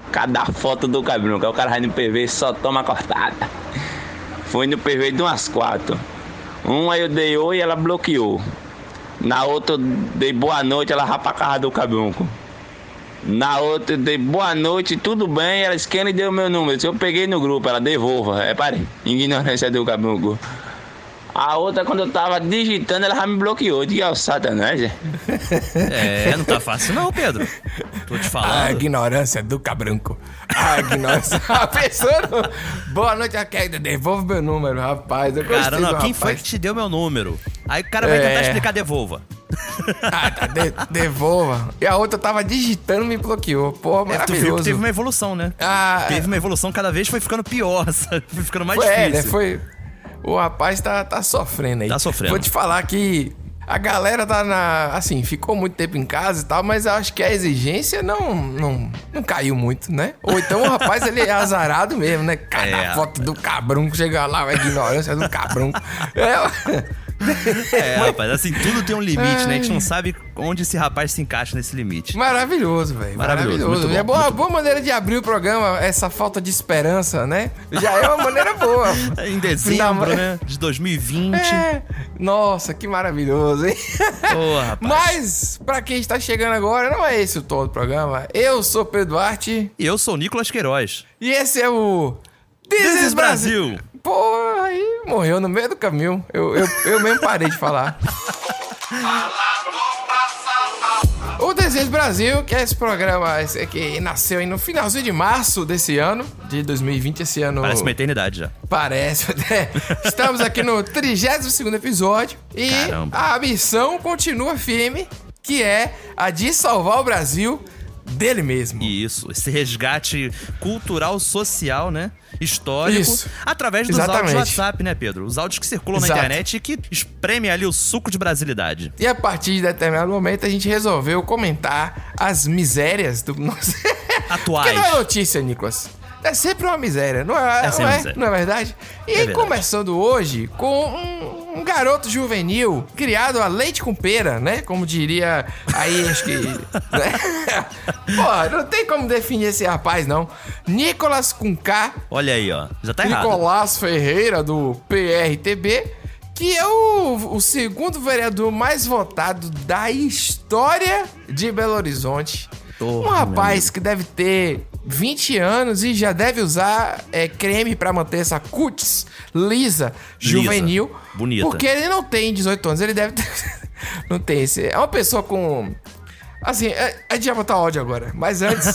Cada foto do Cabrunco. Aí o cara vai no PV e só toma cortada. Foi no PV de umas 4. Aí eu dei oi e ela bloqueou. Na outra eu dei boa noite, ela vai pra casa do Cabrunco. Na outra eu dei boa noite, tudo bem, ela esquena e deu meu número. Se eu peguei no grupo, ela devolva. Parei, ignorância do Cabrunco. A outra, quando eu tava digitando, ela já me bloqueou. Diga ao Satanás. Não tá fácil não, Pedro. Tô te falando. A ignorância do Cabrunco. A ignorância. A pessoa Boa noite, devolve meu número, rapaz. Eu cara, não, quem rapaz. foi que te deu meu número? Aí o cara vai tentar explicar, devolva. Devolva. E a outra tava digitando e me bloqueou. Pô, maravilhoso. Tu viu que teve uma evolução, né? Teve uma evolução, cada vez foi ficando pior, sabe? Foi ficando mais difícil. Né? O rapaz tá sofrendo aí. Tá sofrendo. Vou te falar que a galera tá assim, ficou muito tempo em casa e tal, mas eu acho que a exigência não caiu muito, né? Ou então o rapaz, ele é azarado mesmo, né? Cada foto do Cabrunco, chega lá, a ignorância do Cabrunco. Rapaz, assim, tudo tem um limite, né? A gente não sabe onde esse rapaz se encaixa nesse limite. Maravilhoso, velho. Maravilhoso. É uma boa maneira de abrir o programa, essa falta de esperança, né? Já é uma maneira boa. Em dezembro, né? De 2020. Nossa, que maravilhoso, hein? Rapaz. Mas, pra quem está chegando agora, não é esse o tom do programa. Eu sou Pedro Duarte. E eu sou o Nicolas Queiroz. E esse é o This is Brasil. Pô, aí morreu no meio do caminho. Eu mesmo parei de falar. O This is Brasil, que é esse programa que nasceu aí no finalzinho de março desse ano, de 2020, esse ano... Parece uma eternidade já. Parece, né? Estamos aqui no 32º episódio e Caramba. A missão continua firme, que é a de salvar o Brasil dele mesmo. Isso, esse resgate cultural, social, né? Histórico. Isso. Através dos áudios do WhatsApp, né, Pedro? Os áudios que circulam na internet e que espremem ali o suco de brasilidade. E a partir de determinado momento a gente resolveu comentar as misérias do nosso... Atuais. Porque não é notícia, Nicolas. É sempre uma miséria, não é verdade? E aí, começando hoje com um garoto juvenil criado a leite com pera, né? Como diria aí, acho que... Né? Pô, não tem como definir esse rapaz, não. Nicolas com K. Olha aí, ó. Já tá errado. Nicolás Ferreira, do PRTB, que é o segundo vereador mais votado da história de Belo Horizonte. Um rapaz que deve ter 20 anos e já deve usar creme pra manter essa cutis lisa, juvenil. Bonita. Porque ele não tem 18 anos, ele deve ter... Não tem esse... É uma pessoa com... Assim, a gente vai botar ódio agora, mas antes,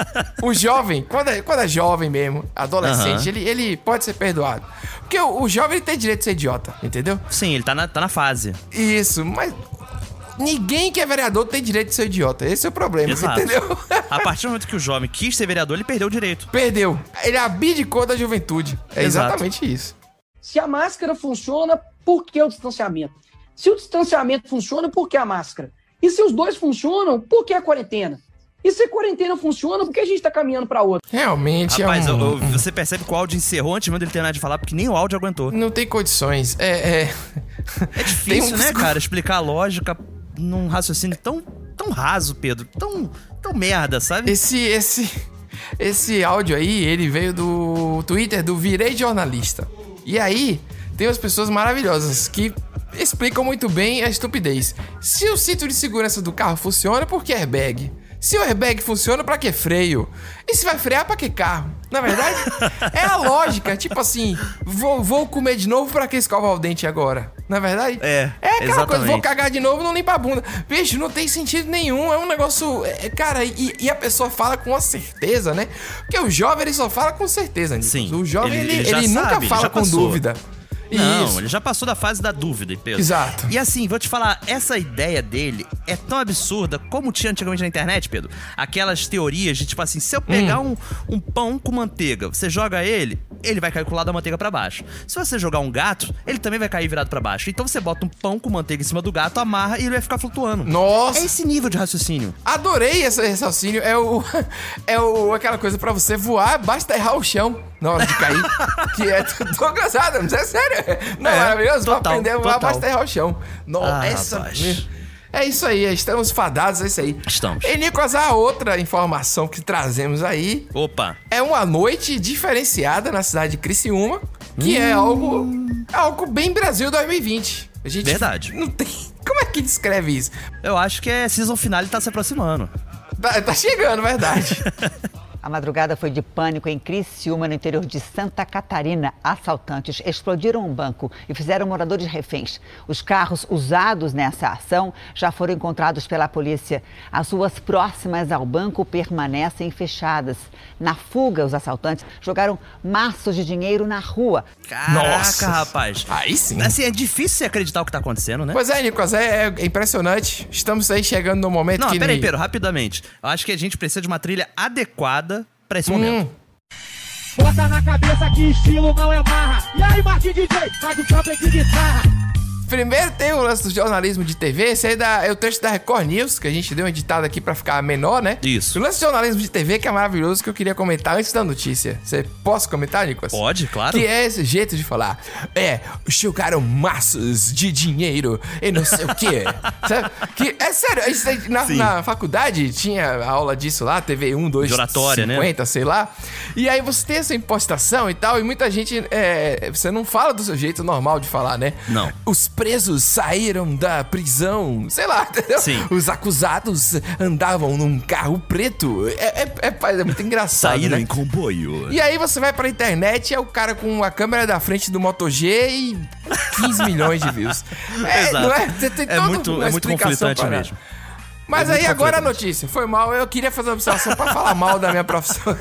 o jovem, quando é jovem mesmo, adolescente, ele pode ser perdoado. Porque o jovem ele tem direito de ser idiota, entendeu? Sim, ele tá na fase. Isso, mas... Ninguém que é vereador tem direito de ser idiota. Esse é o problema, exato. Entendeu? A partir do momento que o jovem quis ser vereador, ele perdeu o direito. Perdeu. Ele abdicou da juventude. É exato. Exatamente isso. Se a máscara funciona, por que o distanciamento? Se o distanciamento funciona, por que a máscara? E se os dois funcionam, por que a quarentena? E se a quarentena funciona, por que a gente tá caminhando pra outra? Realmente rapaz, você percebe que o áudio encerrou antes mesmo dele terminar de falar, porque nem o áudio aguentou. Não tem condições. É difícil, né, cara, explicar a lógica num raciocínio tão raso, Pedro. Tão merda, sabe? Esse áudio aí, ele veio do Twitter do Virei Jornalista. E aí, tem umas pessoas maravilhosas que explicam muito bem a estupidez. Se o cinto de segurança do carro funciona, por que airbag? Se o airbag funciona, pra que freio? E se vai frear, pra que carro? Na verdade, é a lógica. Tipo assim, vou comer de novo, pra que escovar o dente agora? Na verdade? É aquela exatamente. Coisa, vou cagar de novo, não limpa a bunda. Bicho, não tem sentido nenhum. É um negócio... cara, e a pessoa fala com uma certeza, né? Porque o jovem, ele só fala com certeza, Nicolas. Sim. O jovem, ele sabe, nunca fala com dúvida. Não, isso. Ele já passou da fase da dúvida, Pedro. Exato. E assim, vou te falar, essa ideia dele é tão absurda como tinha antigamente na internet, Pedro. Aquelas teorias de tipo assim, se eu pegar um pão com manteiga, você joga ele vai cair com o lado da manteiga pra baixo. Se você jogar um gato, ele também vai cair virado pra baixo. Então você bota um pão com manteiga em cima do gato, amarra e ele vai ficar flutuando. Nossa! É esse nível de raciocínio. Adorei esse raciocínio. Aquela coisa pra você voar, basta errar o chão na hora de cair. Que tô cansado, mas é sério. Não, maravilhoso. Pra aprender a voar, basta errar o chão. Nossa, É isso aí, estamos fadados, é isso aí. Estamos. E, Nicolas, a outra informação que trazemos aí... Opa. É uma noite diferenciada na cidade de Criciúma, que é algo bem Brasil 2020. A gente Verdade. Não tem... Como é que descreve isso? Eu acho que season finale tá se aproximando. Tá chegando, verdade. A madrugada foi de pânico em Criciúma, no interior de Santa Catarina. Assaltantes explodiram um banco e fizeram moradores reféns. Os carros usados nessa ação já foram encontrados pela polícia. As ruas próximas ao banco permanecem fechadas. Na fuga, os assaltantes jogaram maços de dinheiro na rua. Caraca, Nossa. rapaz. Aí sim. Assim, é difícil você acreditar o que tá acontecendo, né? Pois é, Nicolas, é impressionante. Estamos aí chegando no momento Não, que... peraí, Pedro, rapidamente. Eu acho que a gente precisa de uma trilha adequada pra esse momento. Bota na cabeça que estilo não é marra. E aí, Martin DJ, faz o sample de guitarra. Primeiro tem o lance do jornalismo de TV, esse aí é o texto da Record News, que a gente deu uma editada aqui pra ficar menor, né? Isso. O lance do jornalismo de TV que é maravilhoso, que eu queria comentar antes da notícia. Você posso comentar, Nicolas? Pode, claro. Que é esse jeito de falar. Jogaram maços de dinheiro e não sei o quê. Sabe? Que, é sério, isso aí, na faculdade tinha aula disso lá, TV 1, 2, de oratória, 50, né? sei lá. E aí você tem essa impostação e tal, e muita gente, você não fala do seu jeito normal de falar, né? Não. Os presos saíram da prisão, sei lá, entendeu? Sim. Os acusados andavam num carro preto. É muito engraçado, Saíram né? em comboio. E aí você vai pra internet e é o cara com a câmera da frente do Moto G e 15 milhões de views. Exato. Não é? Você tem toda uma É muito explicação conflitante pra nada. mesmo. Mas É aí muito agora a conflitante. notícia. Foi mal, eu queria fazer uma observação pra falar mal da minha profissão.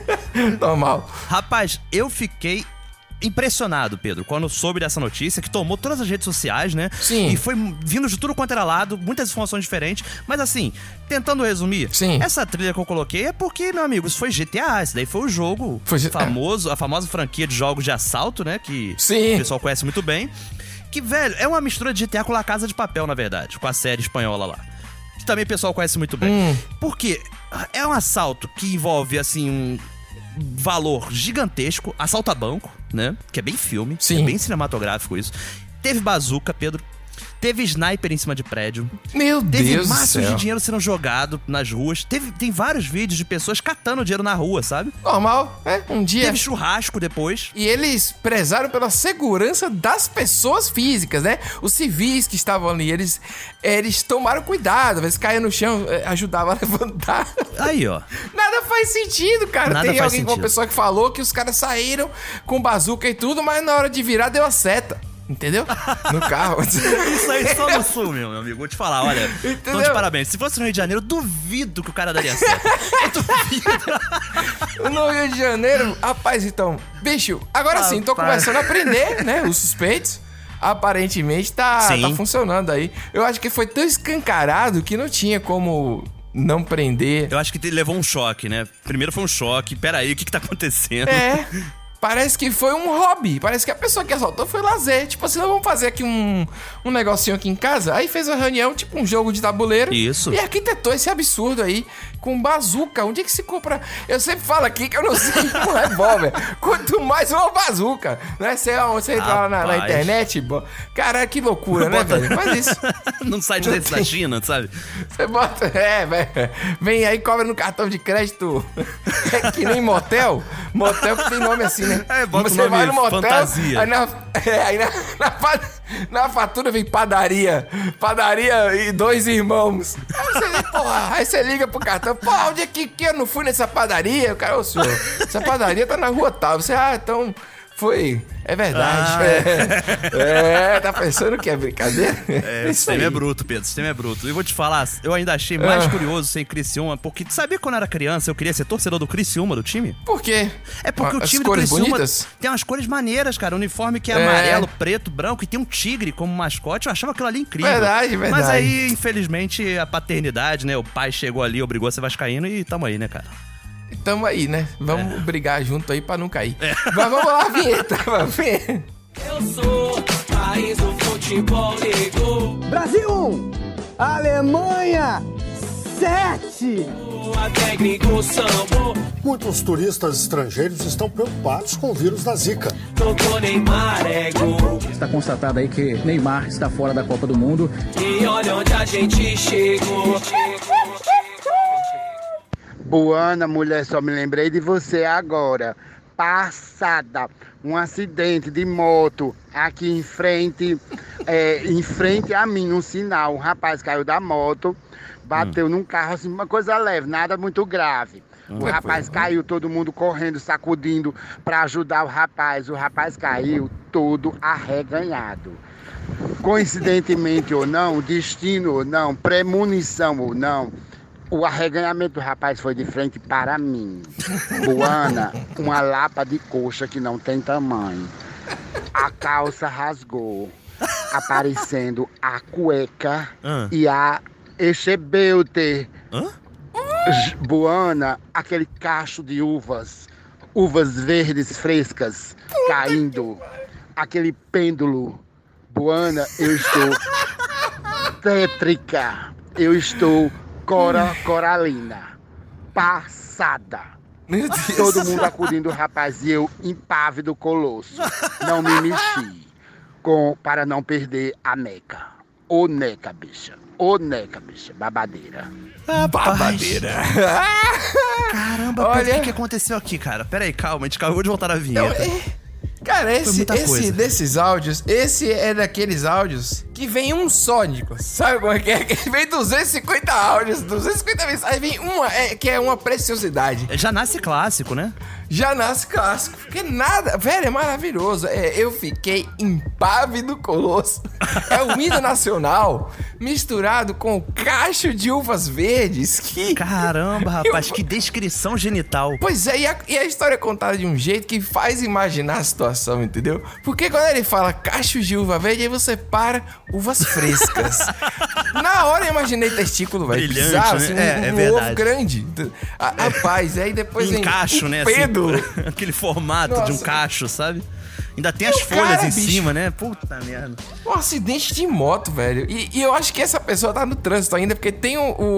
Normal. Rapaz, eu fiquei impressionado, Pedro, quando soube dessa notícia, que tomou todas as redes sociais, né? Sim. E foi vindo de tudo quanto era lado, muitas informações diferentes. Mas assim, tentando resumir, Sim. essa trilha que eu coloquei é porque, meu amigo, isso foi GTA, esse daí foi o jogo famoso, a famosa franquia de jogos de assalto, né? Que Sim. o pessoal conhece muito bem. Que, velho, é uma mistura de GTA com La Casa de Papel, na verdade, com a série espanhola lá. Que também o pessoal conhece muito bem. Porque é um assalto que envolve, assim, um valor gigantesco, assalto a banco, né? Que é bem filme, Sim. é bem cinematográfico isso. Teve bazuca, Pedro. Teve sniper em cima de prédio. Meu Teve Deus do maços céu. de dinheiro sendo jogado nas ruas. Tem vários vídeos de pessoas catando dinheiro na rua, sabe? Normal, um dia... Teve churrasco depois. E eles prezaram pela segurança das pessoas físicas, né? Os civis que estavam ali, eles tomaram cuidado. Às vezes caía no chão, ajudava a levantar. Aí, ó. Nada faz sentido, cara. Nada Tem faz alguém, uma sentido. pessoa que falou que os caras saíram com bazuca e tudo, mas na hora de virar deu a seta. Entendeu? No carro. Isso aí só no sul, meu amigo. Vou te falar, olha. Então, Entendeu? de parabéns. Se fosse no Rio de Janeiro, duvido que o cara daria certo. Eu duvido. No Rio de Janeiro, rapaz, então, bicho, agora sim, tô começando a aprender, né? Os suspeitos. Aparentemente tá funcionando aí. Eu acho que foi tão escancarado que não tinha como não prender. Eu acho que levou um choque, né? Primeiro foi um choque. Peraí, o que tá acontecendo? Parece que foi um hobby. Parece que a pessoa que assaltou foi lazer. Tipo assim, nós vamos fazer aqui um negocinho aqui em casa. Aí fez uma reunião, tipo um jogo de tabuleiro. Isso. E arquitetou esse absurdo aí com bazuca. Onde é que se compra? Eu sempre falo aqui que eu não sei um revólver. Quanto mais uma bazuca. Né? Você entra lá na internet. Cara, que loucura, né, velho? Faz isso. Num site desse da China, sabe? Você bota... velho. Vem aí, cobra no cartão de crédito. É que nem motel. Motel que tem nome assim, né? Bota Você o nome vai no motel, fantasia. aí na fatura vem padaria. Padaria e 2 irmãos. Aí você liga pro cartão. Pô, onde é que eu não fui nessa padaria? O cara, ô senhor, essa padaria tá na rua tal. Você, então... Foi. É verdade. Tá pensando que é brincadeira? O sistema é bruto, Pedro. O sistema é bruto. E vou te falar, eu ainda achei mais curioso sem Criciúma, porque sabia que quando eu era criança eu queria ser torcedor do Criciúma, do time? Por quê? É porque o As time do cores Criciúma bonitas? tem umas cores maneiras, cara. O uniforme que é amarelo, preto, branco e tem um tigre como mascote. Eu achava aquilo ali incrível. Verdade. Mas aí, infelizmente, a paternidade, né? O pai chegou ali, obrigou a ser vascaíno e tamo aí, né, cara? Tamo aí, né? Vamos brigar junto aí pra não cair. Mas vamos lá, vinheta. Eu sou país do futebol ligou. Brasil 1, Alemanha 7. Até gringo sambou. Muitos turistas estrangeiros estão preocupados com o vírus da Zika. tocou Neymar é gol. Está constatado aí que Neymar está fora da Copa do Mundo. E olha onde a gente chegou. Buana, mulher, só me lembrei de você agora. Passada, um acidente de moto aqui em frente a mim, um sinal. Um rapaz caiu da moto, bateu num carro, assim, uma coisa leve, nada muito grave. O rapaz caiu, todo mundo correndo, sacudindo para ajudar o rapaz. O rapaz caiu todo arreganhado. Coincidentemente ou não, destino ou não, premonição ou não, o arreganhamento do rapaz foi de frente para mim. Buana, uma lapa de coxa que não tem tamanho. A calça rasgou, aparecendo a cueca e a echebelte. Buana, aquele cacho de uvas verdes frescas caindo, aquele pêndulo. Buana, eu estou tétrica, eu estou coralina, passada. Meu Deus. Todo mundo acudindo o rapaz e eu impávido colosso. Não me mexi para não perder a neca. Ô neca, bicha. Ô neca, bicha. Babadeira. Babadeira. Caramba, Pedro, o que aconteceu aqui, cara? Pera aí, calma, a gente acabou de voltar na vinheta. Cara, desses áudios, esse é daqueles áudios que vem um só, Nicolas. Sabe como é que é? Que vem 250 áudios, 250 mensagens, aí vem uma, que é uma preciosidade. Já nasce clássico, né? Já nasce clássico, porque nada, velho, é maravilhoso. Eu fiquei impávido colosso. É o hino nacional misturado com o cacho de uvas verdes que... Caramba, rapaz, que descrição genital. Pois é, e a história é contada de um jeito que faz imaginar a situação, entendeu? Porque quando ele fala cacho de uva verde, aí você para uvas frescas. Na hora eu imaginei testículo, velho. Brilhante, bizarro, né? assim, É um verdade. ovo grande. Rapaz, aí depois Um vem cacho, né? Pedro. Assim, aquele formato de um cacho, sabe? Ainda tem as o folhas cara, em bicho. cima, né? Puta merda. Um acidente de moto, velho. E eu acho que essa pessoa tá no trânsito ainda, porque tem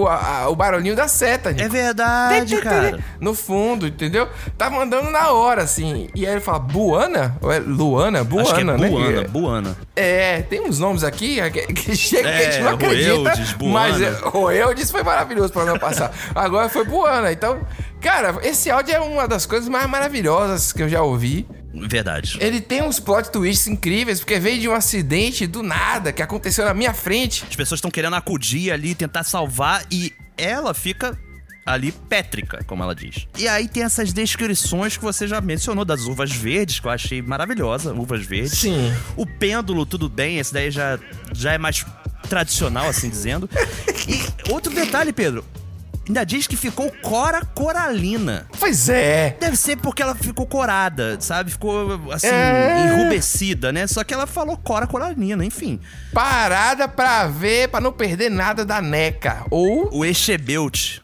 o barulhinho da seta. Nico. É verdade, cara. No fundo, entendeu? Tá mandando na hora, assim. E aí ele fala, Buana? Ou é Luana? Buana, Acho que é né? Buana. Tem uns nomes aqui que chega que a gente não acredita. Roeldes, Buana. Mas Roeldes foi maravilhoso pra não passar. Agora foi Buana. Então, cara, esse áudio é uma das coisas mais maravilhosas que eu já ouvi. Verdade. Ele tem uns plot twists incríveis, porque veio de um acidente do nada, que aconteceu na minha frente. As pessoas estão querendo acudir ali, tentar salvar, e ela fica ali pétrica, como ela diz. E aí tem essas descrições que você já mencionou, das uvas verdes, que eu achei maravilhosa, uvas verdes. Sim. O pêndulo, tudo bem, esse daí já é mais tradicional, assim dizendo. E outro detalhe, Pedro, ainda diz que ficou coralina. Pois é. Deve ser porque ela ficou corada, sabe? Ficou, assim, enrubescida, né? Só que ela falou coralina, enfim. Parada pra ver, pra não perder nada da neca. Ou... O Echebelte.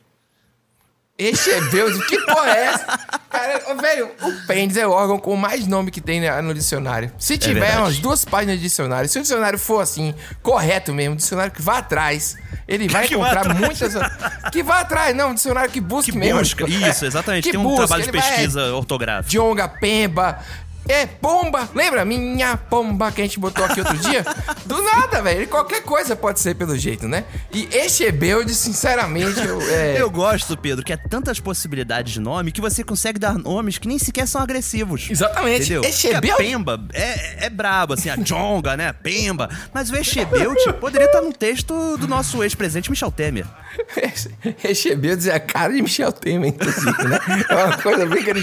Echebelte, que porra é essa? Cara, velho, o pênis é o órgão com mais nome que tem no dicionário. Se tiver umas 2 páginas de dicionário, se o dicionário for assim, correto mesmo, dicionário que vá atrás, ele vai encontrar muitas... Que vá atrás, não, um dicionário que busque mesmo. Isso, exatamente. Tem um trabalho de pesquisa ortográfica. Djonga, Pemba... pomba, lembra? Minha pomba que a gente botou aqui outro dia? Do nada, velho. Qualquer coisa pode ser pelo jeito, né? E Echebelte, sinceramente, eu gosto, Pedro, que é tantas possibilidades de nome que você consegue dar nomes que nem sequer são agressivos. Exatamente. Entendeu? Echebelte? A Pemba é brabo, assim, a Djonga, né? Pemba. Mas o Echebelte poderia estar no texto do nosso ex-presidente Michel Temer. Echebelte é a cara de Michel Temer, inclusive, né? É uma coisa bem que ele...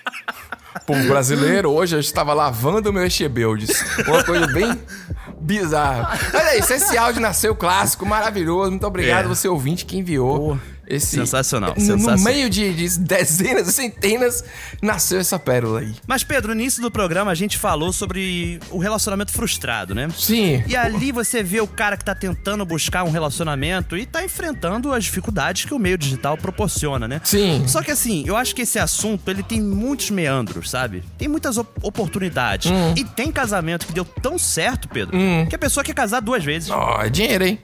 Povo brasileiro, hoje eu estava lavando meu Echebelte. Uma coisa bem bizarra. Olha isso, esse áudio nasceu clássico, maravilhoso. Muito obrigado, você ouvinte que enviou. Sensacional. No meio de dezenas e centenas, nasceu essa pérola aí. Mas, Pedro, no início do programa a gente falou sobre o relacionamento frustrado, né? Sim. E ali você vê o cara que tá tentando buscar um relacionamento e tá enfrentando as dificuldades que o meio digital proporciona, né? Sim. Só que assim, eu acho que esse assunto, ele tem muitos meandros, sabe? Tem muitas oportunidades. E tem casamento que deu tão certo, Pedro, que a pessoa quer casar 2 vezes. Ó, é dinheiro, hein?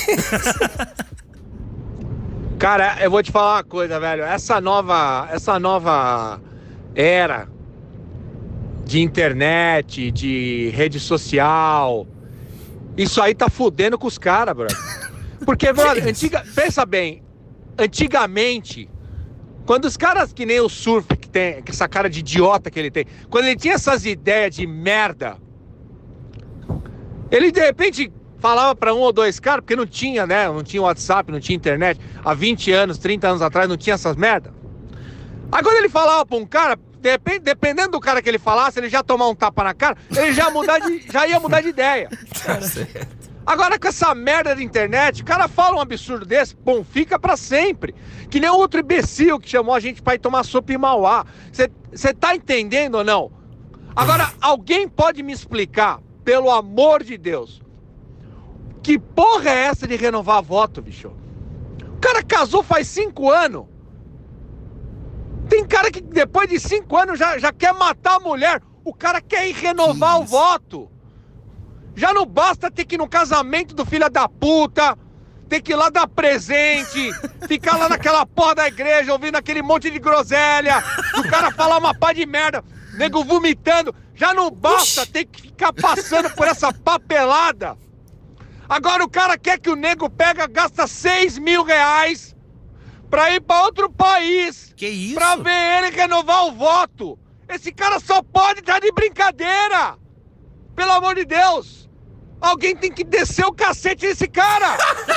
Cara, eu vou te falar uma coisa, velho. Essa nova era de internet, de rede social. Isso aí tá fudendo com os caras, brother. Porque, brother, pensa bem, antigamente, quando os caras que nem o Surf, que tem essa cara de idiota que ele tem, quando ele tinha essas ideias de merda, ele de repente falava pra um ou dois caras, porque não tinha, né? Não tinha WhatsApp, não tinha internet. Há 20 anos, 30 anos atrás não tinha essas merda. Aí quando ele falava pra um cara, de repente, dependendo do cara que ele falasse, ele já tomar um tapa na cara, ele já ia mudar de ideia. Agora com essa merda de internet, o cara fala um absurdo desse, bom, fica pra sempre. Que nem outro imbecil que chamou a gente pra ir tomar sopa em Mauá. Você tá entendendo ou não? Agora, alguém pode me explicar, pelo amor de Deus, que porra é essa de renovar voto, bicho? O cara casou faz 5 anos. Tem cara que depois de 5 anos já quer matar a mulher. O cara quer ir renovar o voto. Já não basta ter que ir no casamento do filho da puta, ter que ir lá dar presente, ficar lá naquela porra da igreja ouvindo aquele monte de groselha, o cara falar uma pá de merda, nego vomitando. Já não basta ter que ficar passando por essa papelada. Agora o cara quer que o nego gasta 6 mil reais pra ir pra outro país. Que isso? Pra ver ele renovar o voto. Esse cara só pode estar de brincadeira. Pelo amor de Deus. Alguém tem que descer o cacete nesse cara.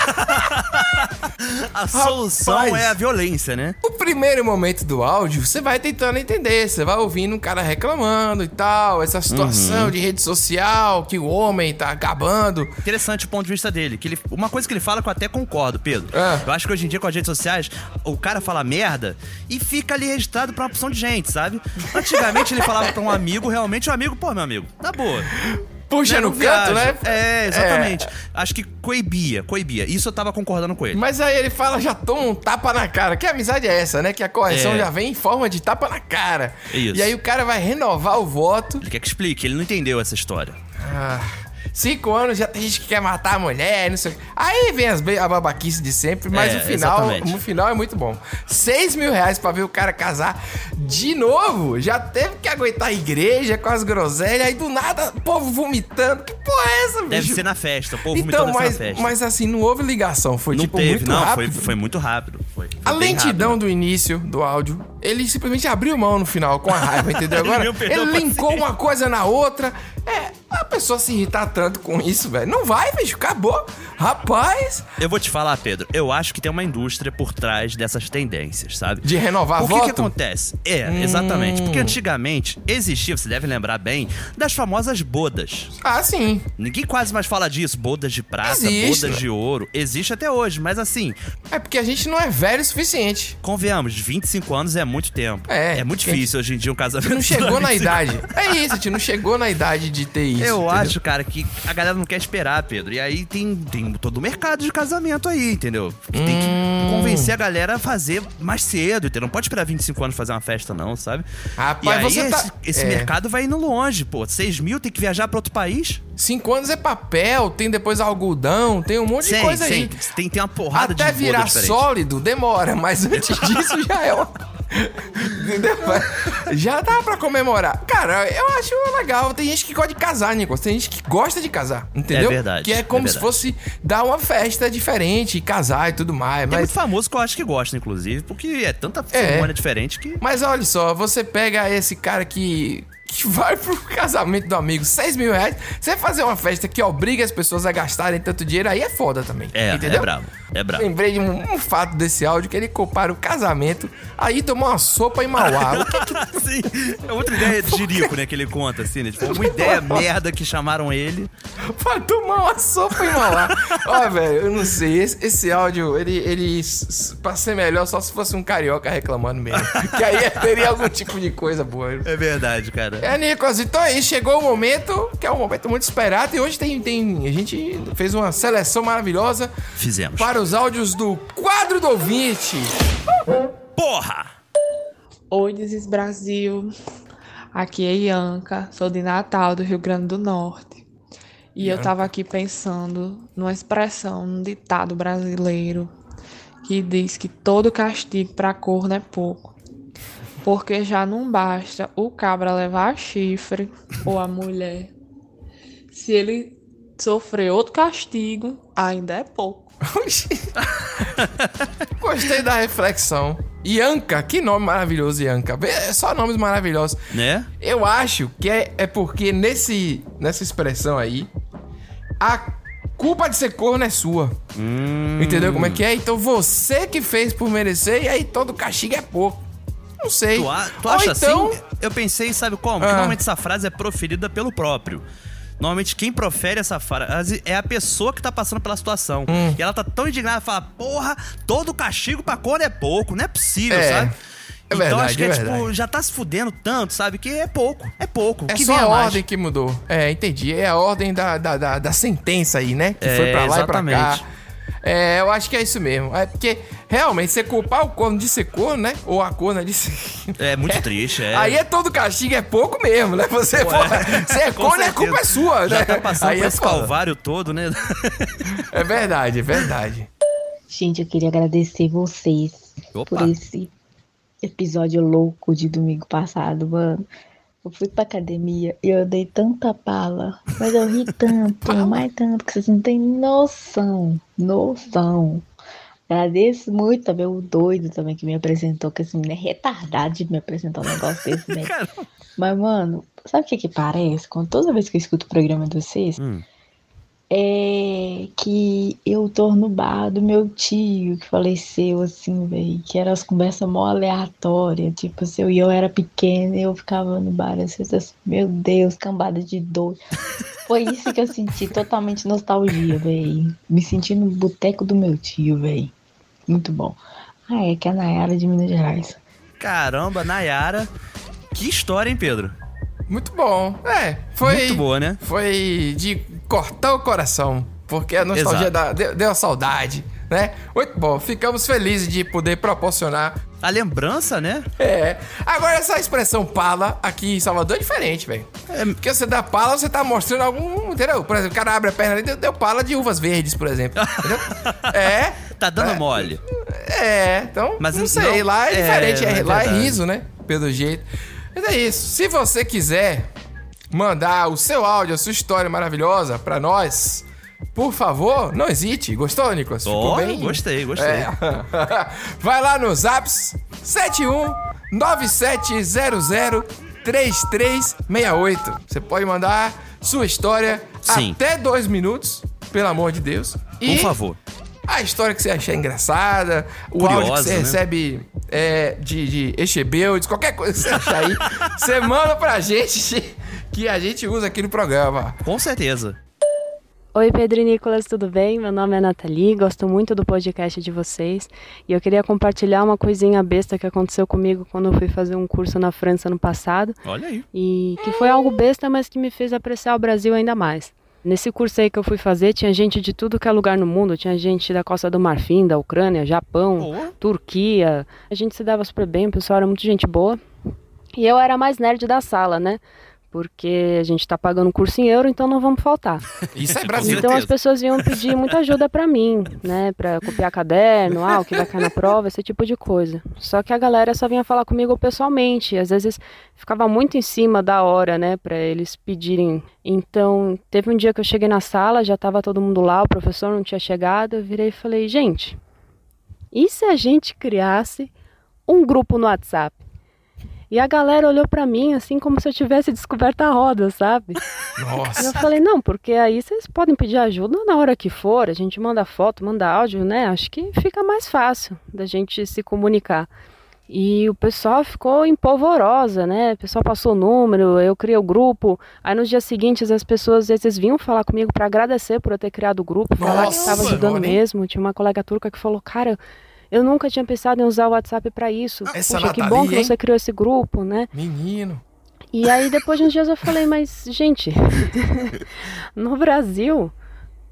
A solução é a violência, né? O primeiro momento do áudio, você vai tentando entender. Você vai ouvindo um cara reclamando e tal. Essa situação de rede social, que o homem tá acabando. Interessante o ponto de vista dele. Uma coisa que ele fala que eu até concordo, Pedro. Eu acho que hoje em dia com as redes sociais, o cara fala merda e fica ali registrado pra uma opção de gente, sabe? Antigamente ele falava pra um amigo, realmente o amigo, pô, meu amigo, tá boa. Puxa no canto, né? É, exatamente. Acho que coibia. Isso eu tava concordando com ele. Mas aí ele fala, já toma um tapa na cara. Que amizade é essa, né? Que a correção já vem em forma de tapa na cara. Isso. E aí o cara vai renovar o voto. Ele quer que explique, ele não entendeu essa história. 5 anos já tem gente que quer matar a mulher, não sei o que. Aí vem a babaquice de sempre, mas no final é muito bom. 6 mil reais pra ver o cara casar de novo. Já teve que aguentar a igreja com as groselhas, aí do nada, o povo vomitando. Que porra é essa, bicho? Deve ser na festa, o povo vomitando na festa. Mas assim, não houve ligação, foi não tipo teve, muito rápido. Foi muito rápido. Foi a lentidão do início do áudio, ele simplesmente abriu mão no final com a raiva, entendeu? Agora, ele linkou uma coisa na outra. A pessoa se irritar tanto com isso, velho. Não vai, bicho. Acabou. Rapaz. Eu vou te falar, Pedro. Eu acho que tem uma indústria por trás dessas tendências, sabe? De renovar voto? O que acontece? Exatamente. Porque antigamente existia, você deve lembrar bem, das famosas bodas. Ah, sim. Ninguém quase mais fala disso. Bodas de prata, bodas de ouro. Existe até hoje, mas assim... É porque a gente não é velho o suficiente. Convenhamos, 25 anos é muito tempo. É muito difícil hoje em dia um casamento. Não chegou na idade. É isso, a gente não chegou na idade de ter isso. Eu acho, cara, que a galera não quer esperar, Pedro. E aí tem todo o mercado de casamento aí, entendeu? Que tem que convencer a galera a fazer mais cedo, entendeu? Não pode esperar 25 anos pra fazer uma festa, não, sabe? Rapaz, e aí esse mercado vai indo longe, pô. 6 mil, tem que viajar pra outro país. 5 anos é papel, tem depois algodão, tem um monte de coisa aí. Tem uma porrada até de virar diferente. Sólido, demora, mas antes disso já é uma... Entendeu? Já dá pra comemorar. Cara, eu acho legal. Tem gente que gosta de casar, Nicolas. Tem gente que gosta de casar, entendeu? É verdade. Que é como se fosse dar uma festa diferente, casar e tudo mais. Tem muito famoso que eu acho que gosta, inclusive, porque é tanta cerimônia diferente que... Mas olha só, você pega esse cara que vai pro casamento do amigo, 6 mil reais, você fazer uma festa que obriga as pessoas a gastarem tanto dinheiro, aí é foda também. Entendeu? É brabo. Lembrei de um fato desse áudio, que ele compara o casamento, aí tomou uma sopa em Mauá. Sim, é outra ideia de jirico, né, que ele conta, assim, né? Tipo, uma ideia merda que chamaram ele pra tomar uma sopa em Mauá. Ó, velho, eu não sei, esse áudio, ele pra ser melhor, só se fosse um carioca reclamando mesmo. Que aí teria algum tipo de coisa boa. É verdade, cara. Nicolas, então aí chegou o momento, que é um momento muito esperado, e hoje a gente fez uma seleção maravilhosa. Fizemos. Para os áudios do Quadro do Ouvinte. Porra! Oi, Desis Brasil. Aqui é Ianca, sou de Natal, do Rio Grande do Norte. E eu tava aqui pensando numa expressão, num ditado brasileiro, que diz que todo castigo pra corno é pouco. Porque já não basta o cabra levar chifre ou a mulher. Se ele sofrer outro castigo, ainda é pouco. Gostei da reflexão. Ianca, que nome maravilhoso, Ianca. É só nomes maravilhosos. Né? Eu acho que é porque nessa expressão aí, a culpa de ser corno é sua. Entendeu como é que é? Então você que fez por merecer e aí todo castigo é pouco. Não sei. Tu acha então... assim? Eu pensei, sabe como? Que normalmente essa frase é proferida pelo próprio. Normalmente quem profere essa frase é a pessoa que tá passando pela situação. E ela tá tão indignada, fala, porra, todo castigo pra corno é pouco, não é possível, sabe? É verdade, então acho que é verdade. tipo, já tá se fudendo tanto, sabe? Que é pouco. É que só venha a mais. ordem que mudou. É, entendi. É a ordem da sentença aí, né? Que foi pra lá exatamente. e pra cá. É, eu acho que é isso mesmo. É porque, realmente, você culpar o corno de ser corno, né? Ou a corna de ser... É muito triste, Aí é todo castigo, é pouco mesmo, né? Você é corno, a culpa é sua, já né? tá passando aí por é esse foda. calvário todo, né? É verdade, é verdade. Gente, eu queria agradecer vocês por esse episódio louco de domingo passado, mano. Eu fui pra academia e eu dei tanta pala, mas eu ri tanto, mais tanto, que vocês não têm noção. Agradeço muito também o doido também que me apresentou, que esse menino é retardado de me apresentar um negócio desse, né? Mas, mano, sabe o que parece? Toda vez que eu escuto o programa de vocês, é que eu tô no bar do meu tio que faleceu, assim, velho, que era as conversas mó aleatórias, tipo assim, eu era pequena e eu ficava no bar, assim, meu Deus, cambada de dor. Foi isso que eu senti, totalmente nostalgia, velho. Me senti no boteco do meu tio, velho. Muito bom. É que é a Nayara de Minas Gerais. Caramba, Nayara. Que história, hein, Pedro? Muito bom. Foi... Muito boa, né? Foi de cortar o coração, porque a nostalgia deu a saudade, né? Muito bom. Ficamos felizes de poder proporcionar a lembrança, né? Agora, essa expressão pala aqui em Salvador é diferente, velho. Porque você dá pala, você tá mostrando algum... Entendeu? Por exemplo, o cara abre a perna ali e deu pala de uvas verdes, por exemplo. Entendeu? Tá dando mole. Então, mas não sei. Lá é diferente. Lá é verdade. riso, né? Pelo jeito. Mas é isso. Se você quiser mandar o seu áudio, a sua história maravilhosa pra nós, por favor, não hesite. Gostou, Nicolas? Ficou bem? Gostei. Vai lá no Zaps 7197003368. Você pode mandar sua história até 2 minutos, pelo amor de Deus. Por favor. A história que você achar engraçada, o curiosa, áudio que você recebe de Echebeudes, qualquer coisa que você achar aí, você manda pra gente que a gente usa aqui no programa. Com certeza. Oi, Pedro e Nicolas, tudo bem? Meu nome é Nathalie, gosto muito do podcast de vocês e eu queria compartilhar uma coisinha besta que aconteceu comigo quando eu fui fazer um curso na França no passado. Olha aí. E que foi algo besta, mas que me fez apreciar o Brasil ainda mais. Nesse curso aí que eu fui fazer, tinha gente de tudo que é lugar no mundo. Tinha gente da Costa do Marfim, da Ucrânia, Japão, Turquia. A gente se dava super bem, o pessoal era muito gente boa. E eu era a mais nerd da sala, né? Porque a gente tá pagando o curso em euro, então não vamos faltar. Isso é Brasil. Então as pessoas iam pedir muita ajuda pra mim, né? Pra copiar caderno, o que vai cair na prova, esse tipo de coisa. Só que a galera só vinha falar comigo pessoalmente. Às vezes ficava muito em cima da hora, né? Pra eles pedirem. Então, teve um dia que eu cheguei na sala, já tava todo mundo lá, o professor não tinha chegado. Eu virei e falei, gente, e se a gente criasse um grupo no WhatsApp? E a galera olhou pra mim assim como se eu tivesse descoberto a roda, sabe? Nossa. E eu falei, não, porque aí vocês podem pedir ajuda na hora que for, a gente manda foto, manda áudio, né? Acho que fica mais fácil da gente se comunicar. E o pessoal ficou empolvorosa, né? O pessoal passou o número, eu criei o grupo. Aí nos dias seguintes as pessoas às vezes vinham falar comigo pra agradecer por eu ter criado o grupo, falar que estava ajudando mesmo. Tinha uma colega turca que falou, cara, eu nunca tinha pensado em usar o WhatsApp pra isso. Essa Puxa, que Nathalie, bom que você criou esse grupo, né? Menino. E aí depois de uns dias eu falei, mas gente, no Brasil,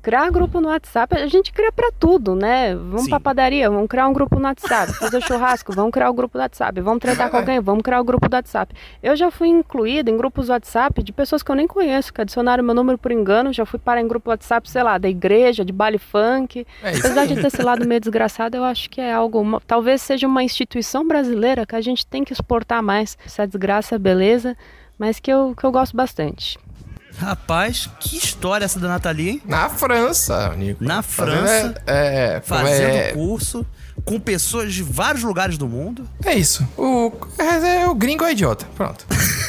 Criar grupo no WhatsApp, a gente cria pra tudo, né? Vamos pra padaria, vamos criar um grupo no WhatsApp. Fazer churrasco, vamos criar o grupo do WhatsApp. Vamos tretar com alguém, vamos criar o grupo do WhatsApp. Eu já fui incluída em grupos do WhatsApp de pessoas que eu nem conheço, que adicionaram meu número por engano. Já fui parar em grupo do WhatsApp, sei lá, da igreja, de baile funk. Apesar de ter esse lado meio desgraçado, eu acho que é algo... Talvez seja uma instituição brasileira que a gente tem que exportar mais. Essa desgraça, beleza, mas que eu gosto bastante. Rapaz, que história essa da Nathalie, hein? Na França, Nico. Na França, fazendo curso com pessoas de vários lugares do mundo. É isso. O gringo é idiota. Pronto.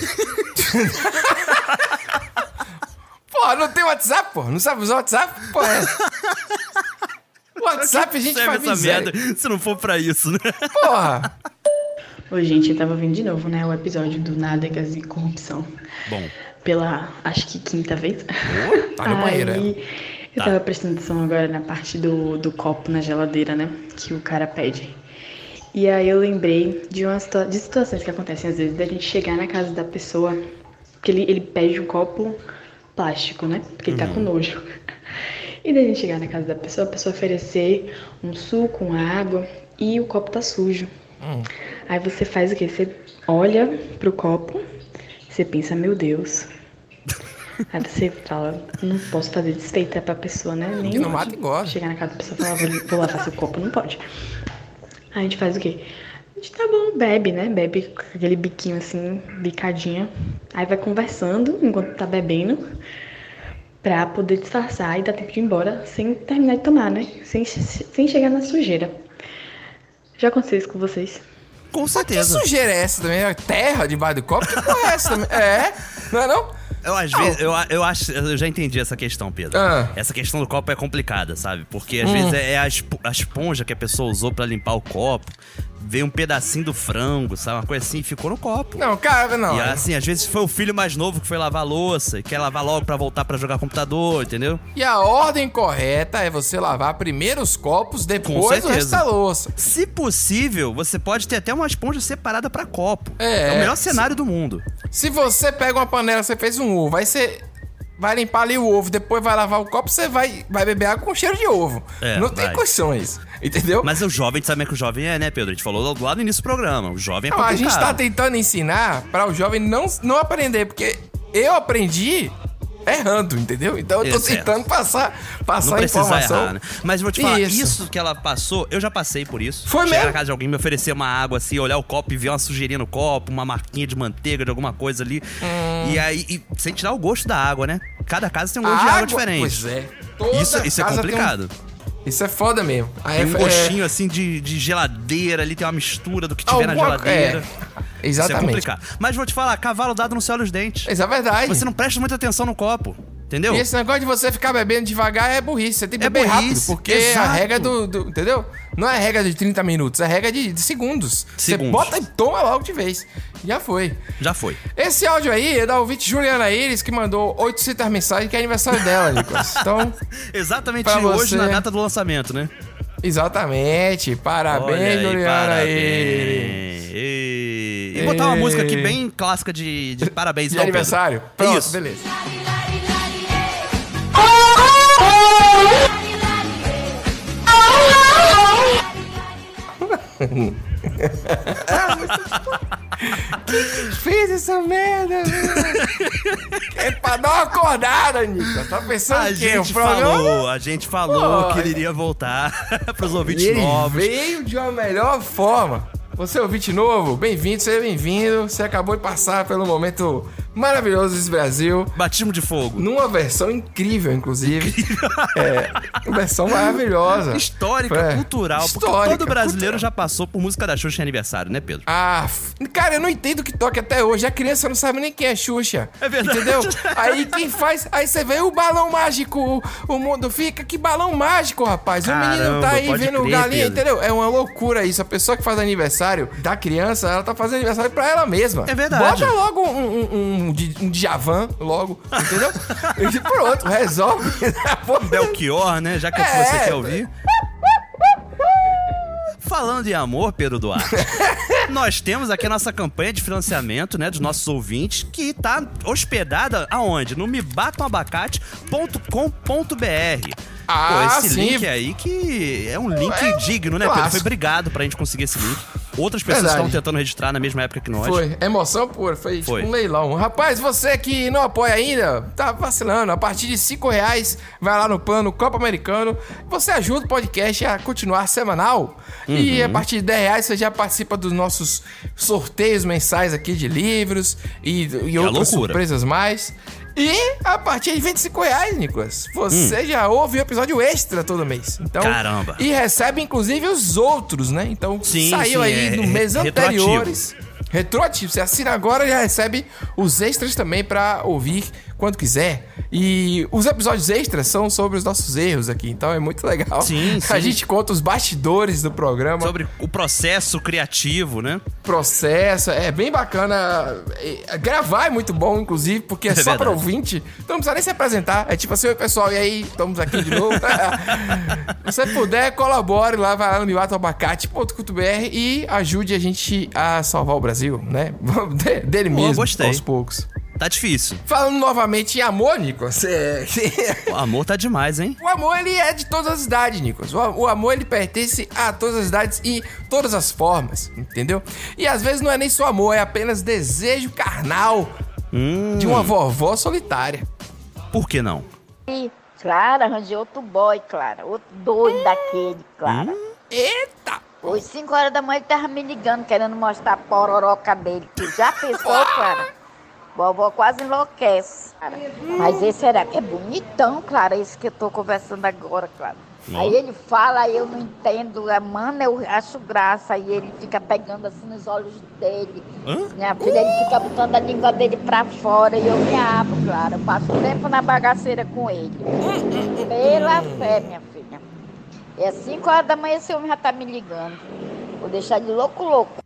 Pô, não tem WhatsApp, pô? Não sabe usar o WhatsApp? Pô, O WhatsApp a gente faz essa merda se não for pra isso, né? Porra! Oi, gente, eu tava vendo de novo, né, o episódio do Nádegas e Corrupção. Bom. Pela, acho que 5ª vez. Tá no banheiro, eu tava prestando atenção agora na parte do copo na geladeira, né, que o cara pede. E aí eu lembrei de situações que acontecem às vezes, da gente chegar na casa da pessoa, porque ele pede um copo plástico, né, porque ele tá com nojo. E daí a gente chegar na casa da pessoa, a pessoa oferecer um suco, uma água e o copo tá sujo. Aí você faz o quê? Você olha pro copo, você pensa, meu Deus. Aí você fala, não posso fazer desfeita pra pessoa, né? Nem não mata e gosta. Chegar na casa da pessoa e falar, vou lavar seu copo, não pode. Aí a gente faz o quê? A gente tá bom, bebe, né? Bebe com aquele biquinho assim, bicadinha. Aí vai conversando enquanto tá bebendo, pra poder disfarçar e dar tempo de ir embora sem terminar de tomar, né? Sem chegar na sujeira. Já aconteceu isso com vocês? Com certeza. Que sujeira é essa também? Terra debaixo do copo? Que porra é essa também? Não é não? Eu já entendi essa questão, Pedro. Essa questão do copo é complicada, sabe? Porque às vezes é a esponja que a pessoa usou pra limpar o copo. Veio um pedacinho do frango, sabe? Uma coisa assim, e ficou no copo. Não, cara, não. E assim, às vezes foi o filho mais novo que foi lavar a louça e quer lavar logo pra voltar pra jogar computador, entendeu? E a ordem correta é você lavar primeiro os copos, depois o resto da louça. Se possível, você pode ter até uma esponja separada pra copo. É o melhor cenário do mundo. Se você pega uma panela, você fez um ovo, aí você vai limpar ali o ovo, depois vai lavar o copo, você vai beber água com cheiro de ovo. Não tem condições, entendeu? Mas o jovem, tu sabe como é que o jovem é, né, Pedro? A gente falou lá no início do programa, o jovem é complicado. A gente tá tentando ensinar pra o jovem não aprender, porque eu aprendi errando, entendeu? Então eu tô tentando passar a informação. Errar, né? Mas vou te falar, isso que ela passou, eu já passei por isso. Foi Chegar mesmo? na casa de alguém, me oferecer uma água assim, olhar o copo e ver uma sujeirinha no copo, uma marquinha de manteiga, de alguma coisa ali. E aí, sem tirar o gosto da água, né? Cada casa tem um gosto de água diferente. Pois é. Isso é complicado. Isso é foda mesmo. Tem um gostinho assim de geladeira ali, tem uma mistura do que tiver na geladeira. Exatamente. Isso é complicado. Mas vou te falar, cavalo dado não se olha os dentes. Isso é verdade. Você não presta muita atenção no copo, entendeu? E esse negócio de você ficar bebendo devagar é burrice. Você tem que beber rápido, porque a regra do... Entendeu? Não é regra de 30 minutos, é regra de segundos. Você bota e toma logo de vez. Já foi. Esse áudio aí é da ouvinte Juliana Iris, que mandou 800 mensagens, que é aniversário dela, Nicolas. Então, exatamente hoje, na data do lançamento, né? Exatamente. Parabéns, Juliana Iris. E botar uma música aqui bem clássica de parabéns. De aniversário. Pronto, isso. Beleza. Quem fez essa merda? É pra dar uma acordada, Nico. Tá pensando a gente falou que ele iria voltar pros ouvintes novos. Ele veio de uma melhor forma. Você é ouvinte novo? Bem-vindo, seja bem-vindo. Você acabou de passar pelo momento maravilhoso desse Brasil. Batismo de fogo. Numa versão incrível, inclusive. Uma versão maravilhosa. Histórica, cultural. Porque todo brasileiro já passou por música da Xuxa em aniversário, né, Pedro? Cara, eu não entendo o que toca até hoje. A criança não sabe nem quem é Xuxa. É verdade. Entendeu? Aí quem faz... Aí você vê o balão mágico. O mundo fica... Que balão mágico, rapaz. O menino tá aí vendo galinha, Pedro. Entendeu? É uma loucura isso. A pessoa que faz aniversário da criança, ela tá fazendo aniversário pra ela mesma. É verdade. Bota logo um Djavan, logo, entendeu? E pronto, resolve. Belchior, né? Já que você quer ouvir. Falando em amor, Pedro Duarte. Nós temos aqui a nossa campanha de financiamento, né, dos nossos ouvintes, que tá hospedada aonde? No mebatamabacate.com.br. Esse sim. link aí que é um link digno, né, Pedro? Foi obrigado pra gente conseguir esse link. Outras pessoas estavam tentando registrar na mesma época que nós. Foi, emoção pura, foi tipo um leilão. Rapaz, você que não apoia ainda, tá vacilando. A partir de R$5, vai lá no plano Copa Americano. Você ajuda o podcast a continuar semanal. E a partir de R$10 você já participa dos nossos sorteios mensais aqui de livros e outras surpresas mais. E a partir de R$25, Nicolas, você já ouve o episódio extra todo mês. Então, caramba! E recebe, inclusive, os outros, né? Então, saiu aí no mês anteriores. Retroativo. Você assina agora e já recebe os extras também pra ouvir quando quiser. E os episódios extras são sobre os nossos erros aqui. Então é muito legal. Sim. A gente conta os bastidores do programa. Sobre o processo criativo, né? Processo. É bem bacana. Gravar é muito bom, inclusive, porque é só para ouvinte. Então não precisa nem se apresentar. É tipo assim, oi pessoal, e aí? Estamos aqui de novo. Se você puder, colabore lá, vai lá no mebatamabacate.com.br e ajude a gente a salvar o Brasil, né? Dele mesmo, aos poucos. Tá difícil. Falando novamente em amor, Nicolas. O amor tá demais, hein? O amor, ele é de todas as idades, Nicolas. O amor, ele pertence a todas as idades e todas as formas, entendeu? E às vezes não é nem só amor, é apenas desejo carnal de uma vovó solitária. Por que não? Clara, arranjei outro boy, Clara. Outro doido daquele, Clara. Eita! Hoje, 5 horas da manhã, ele tava me ligando, querendo mostrar a pororoca dele. Tu já pensou, Clara? Vovó quase enlouquece, Clara. Mas esse é bonitão, Clara, esse que eu tô conversando agora, Clara. Aí ele fala, aí eu não entendo. Mano, eu acho graça. Aí ele fica pegando assim nos olhos dele. Minha filha, ele fica botando a língua dele pra fora. E eu me abro, Clara. Eu passo tempo na bagaceira com ele. Pela fé, minha filha. É 5 horas da manhã, esse homem já tá me ligando. Vou deixar ele louco.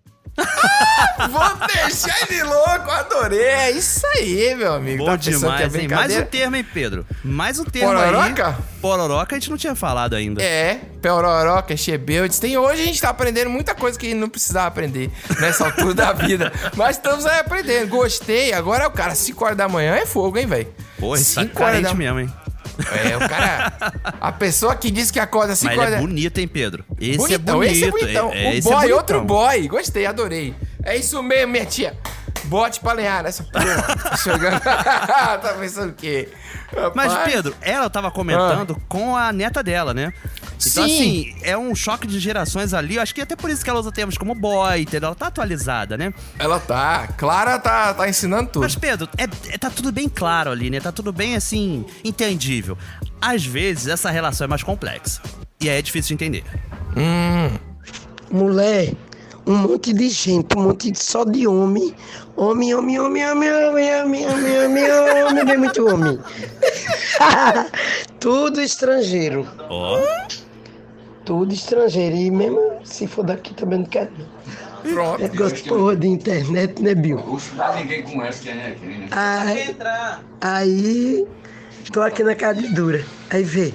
Vou deixar ele louco, adorei. É isso aí, meu amigo. Bom demais, hein? Mais um termo, hein, Pedro? Mais um termo Pororoca? aí. Pororoca a gente não tinha falado ainda. É, pororoca, chebeudes. Hoje a gente tá aprendendo muita coisa que não precisava aprender nessa altura da vida. Mas estamos aí aprendendo. Gostei. Agora o cara, 5 horas da manhã é fogo, hein, velho? Pô, isso tá carente mesmo, hein? É, o cara... A pessoa que diz que acorda 5 horas... Mas ele é bonito, hein, Pedro? Esse é bonitão. O boy, outro boy. Gostei, adorei. É isso mesmo, minha tia. Bote pra lenhar nessa porra. Tá jogando... Tá pensando o quê? Mas, Pedro, ela tava comentando com a neta dela, né? Então, assim, é um choque de gerações ali. Eu acho que até por isso que ela usa termos como boy, entendeu? Ela tá atualizada, né? Ela tá. Clara tá ensinando tudo. Mas, Pedro, tá tudo bem claro ali, né? Tá tudo bem, assim, entendível. Às vezes, essa relação é mais complexa. E aí é difícil de entender. Mulher, um monte de gente, um monte só de homem. Homem, bem muito homem. Tudo estrangeiro. Tudo estrangeiro. E mesmo se for daqui também não quero. Pronto. Negócio porra de internet, né, Bill? Ninguém conhece quem é quem, né? Aí, tô aqui na casa de Dura. Aí vê.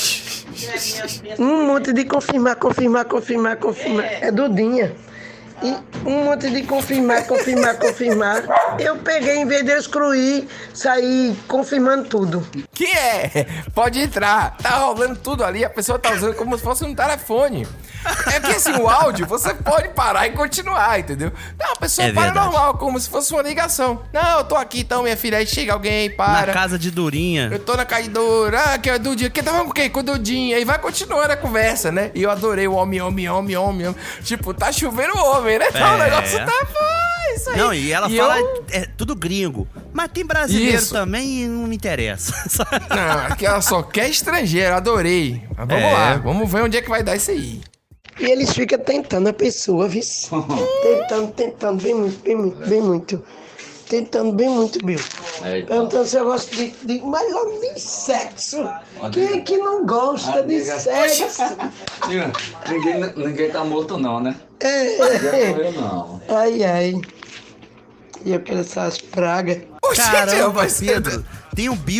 Um monte de confirmar. É Dudinha. E um monte de confirmar. Eu peguei, em vez de eu excluir, saí confirmando tudo. Que é? Pode entrar. Tá rolando tudo ali, a pessoa tá usando como se fosse um telefone. É que assim, o áudio, você pode parar e continuar, entendeu? Não, a pessoa para normal, como se fosse uma ligação. Não, eu tô aqui então, minha filha. Aí chega alguém, para. Na casa de Durinha. Eu tô na casa de Dura. Que é Dudinha. Que tava com quem? Com o Dudinha. Aí vai continuando a conversa, né? E eu adorei o homem. Tipo, tá chovendo homem, né? Então o negócio tá bom, isso aí. Não, e ela fala, é tudo gringo. Mas tem brasileiro também e não me interessa. Não, aqui ela só quer estrangeiro, adorei. Mas vamos lá, vamos ver onde é que vai dar isso aí. E eles ficam tentando a pessoa, viu? Tentando bem muito. Tentando bem muito, Bill. Perguntando se eu gosto de mais ou menos sexo. Quem é que não gosta de sexo? Ninguém tá morto não, né? Não. Ai. E eu quero essas pragas. Caramba, Pedro. Tem o Bill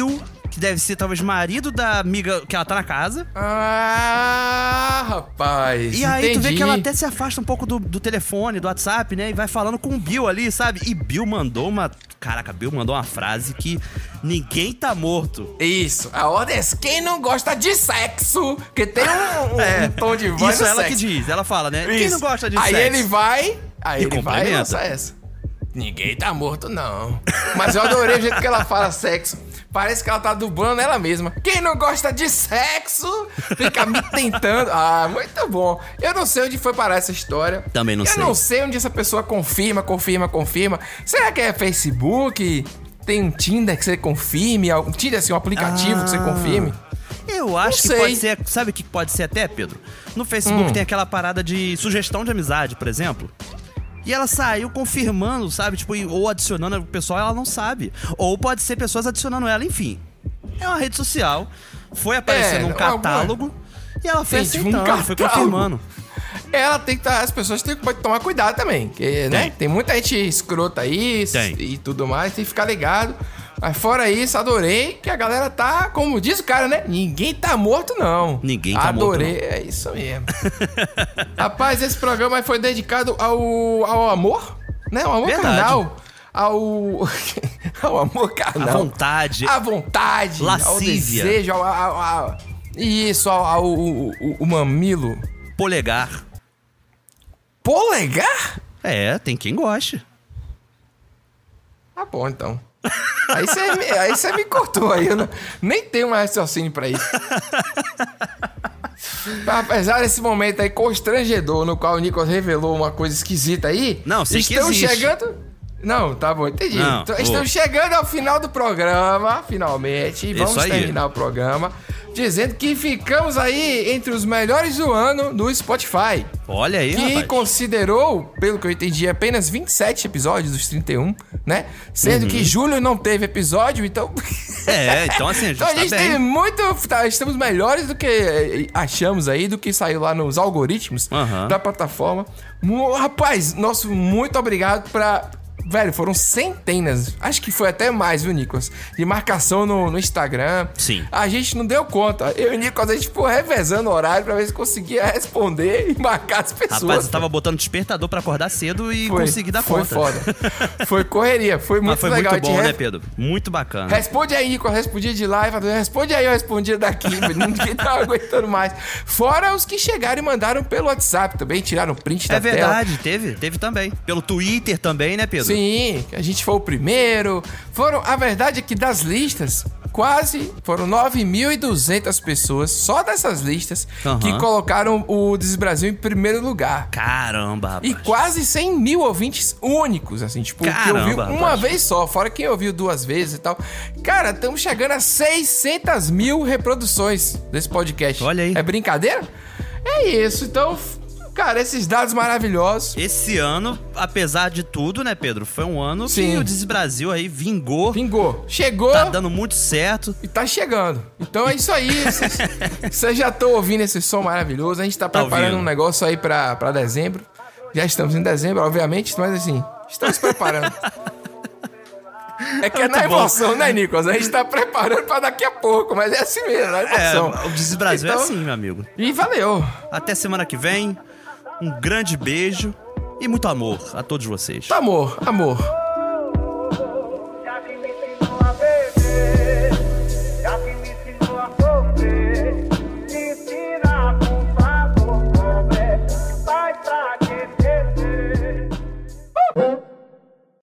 que deve ser talvez marido da amiga que ela tá na casa. Ah, rapaz. E aí tu vê entendi. que ela até se afasta um pouco do telefone, do WhatsApp, né? E vai falando com o Bill ali, sabe? E Bill mandou uma... Caraca, Bill mandou uma frase que ninguém tá morto. Isso, a ordem é quem não gosta de sexo, que tem um tom de voz Isso no ela sexo. que diz, ela fala, né? Isso. Quem não gosta de aí sexo? Ele vai complementa. lançar essa. Ninguém tá morto, não. Mas eu adorei o jeito que ela fala sexo. Parece que ela tá dublando ela mesma. Quem não gosta de sexo fica me tentando. Ah, muito bom. Eu não sei onde foi parar essa história. Também não sei. Eu não sei onde essa pessoa confirma. Será que é Facebook? Tem um Tinder que você confirme? Um Tinder, assim, um aplicativo que você confirme? Eu acho que pode ser... Sabe o que pode ser até, Pedro? No Facebook tem aquela parada de sugestão de amizade, por exemplo. E ela saiu confirmando, sabe? Tipo, ou adicionando o pessoal, ela não sabe. Ou pode ser pessoas adicionando ela, enfim. É uma rede social. Foi aparecendo um catálogo. E ela foi aceitando, foi confirmando. Ela tem que as pessoas têm que tomar cuidado também. Porque, né? Tem muita gente escrota aí e tudo mais. Tem que ficar ligado. Mas fora isso, adorei que a galera tá, como diz o cara, né? Ninguém tá morto, não. Ninguém tá morto, não. Adorei, é isso mesmo. Rapaz, esse programa foi dedicado ao amor, né? O amor carnal. Ao amor carnal. A vontade. A vontade. Lascívia. Ao desejo, isso, o mamilo. Polegar. Polegar? É, tem quem goste. Tá bom, então. Aí você me cortou aí, eu nem tenho mais raciocínio pra isso. Apesar desse momento aí constrangedor, no qual o Nicolas revelou uma coisa esquisita aí, não, sei que estamos existe. chegando... Não, tá bom, entendi. Não, estamos chegando ao final do programa, finalmente, e vamos aí. terminar o programa dizendo que ficamos aí entre os melhores do ano do Spotify. Olha aí, que rapaz. Considerou, pelo que eu entendi, apenas 27 episódios dos 31, né? Sendo que julho não teve episódio, então... Então assim, a gente, então a gente tem muito... estamos melhores do que achamos aí, do que saiu lá nos algoritmos da plataforma. Rapaz, muito obrigado pra... Velho, foram centenas, acho que foi até mais, viu, Nicolas? De marcação no Instagram. Sim. A gente não deu conta. Eu e o Nicolas, a gente ficou revezando o horário pra ver se conseguia responder e marcar as pessoas. Rapaz, eu tava botando despertador pra acordar cedo e consegui dar conta. Foi foda. Foi correria, foi muito legal. Foi muito bom, né, Pedro? Muito bacana. Responde aí, Nicolas, respondia de lá, responde aí, eu respondia daqui. Ninguém tava aguentando mais. Fora os que chegaram e mandaram pelo WhatsApp também, tiraram print da tela. É verdade, teve também. Pelo Twitter também, né, Pedro? Sim, a gente foi o primeiro. A verdade é que das listas, foram 9.200 pessoas, só dessas listas, que colocaram o This is Brasil em primeiro lugar. Caramba, rapaz. E quase 100 mil ouvintes únicos, assim, tipo, que ouviu uma vez só, fora quem ouviu 2 vezes e tal. Cara, estamos chegando a 600 mil reproduções desse podcast. Olha aí. É brincadeira? É isso, então... Cara, esses dados maravilhosos. Esse ano, apesar de tudo, né, Pedro? Foi um ano Sim. que o This Brasil aí vingou. Chegou. Tá dando muito certo. E tá chegando. Então é isso aí. Vocês já estão ouvindo esse som maravilhoso. A gente tá preparando um negócio aí pra dezembro. Já estamos em dezembro, obviamente, mas assim, estamos preparando. É que é na emoção, né, Nicolas? A gente tá preparando pra daqui a pouco, mas é assim mesmo, na emoção. O This Brasil então, é assim, meu amigo. E valeu. Até semana que vem. Um grande beijo e muito amor a todos vocês. Amor.